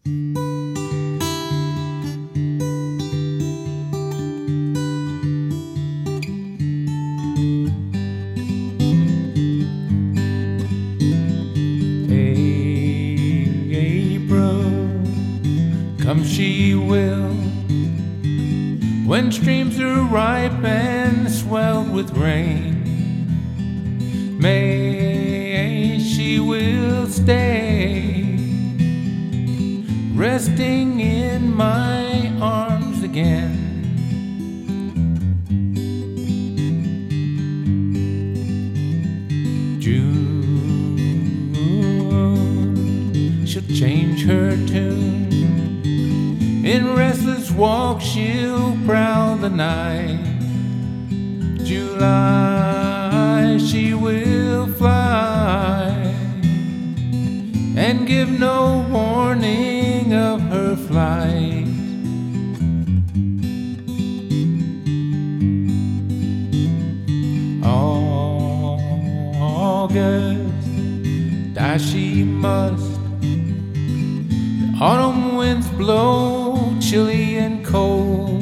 Come she will, when streams are ripe and swelled with rain. May she will stay, resting in my arms again. June, she'll change her tune. In restless walk she'll prowl the night. July, she will fly and give no warning of her flight. August, die she must. The autumn winds blow chilly and cold.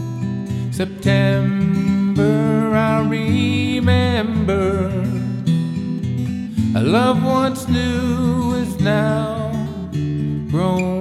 September, I remember, a love once new is now grown